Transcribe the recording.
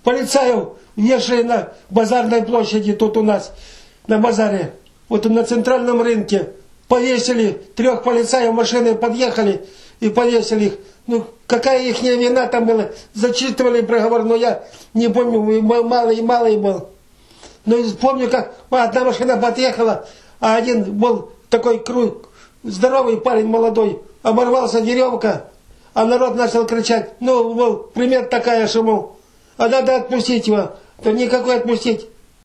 полицаев вешали на базарной площади, тут у нас, на базаре, вот на центральном рынке. Повесили, 3 полицаев машины подъехали и повесили их. Ну, какая их вина там была? Зачитывали приговор, но я не помню, малый был. Но помню, как одна машина подъехала, а один был такой здоровый парень молодой, оборвался веревка, а народ начал кричать. Ну, был пример такая, что, мол, а надо отпустить его. То никакой отпустить.